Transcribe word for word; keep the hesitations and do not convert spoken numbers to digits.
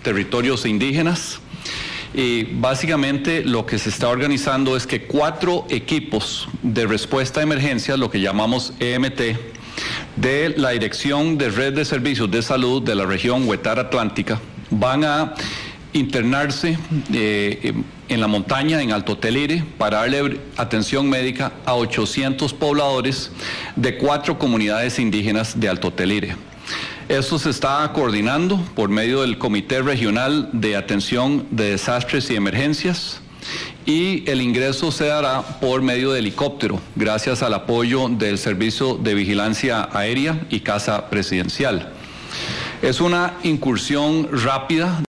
territorios indígenas. Y básicamente lo que se está organizando es que cuatro equipos de respuesta a emergencias, lo que llamamos E M T, de la Dirección de Red de Servicios de Salud de la región Huetar Atlántica, van a internarse eh, en la montaña, en Alto Telire, para darle atención médica a ochocientos pobladores de cuatro comunidades indígenas de Alto Telire. Esto se está coordinando por medio del Comité Regional de Atención de Desastres y Emergencias, y el ingreso se dará por medio de helicóptero, gracias al apoyo del Servicio de Vigilancia Aérea y Casa Presidencial. Es una incursión rápida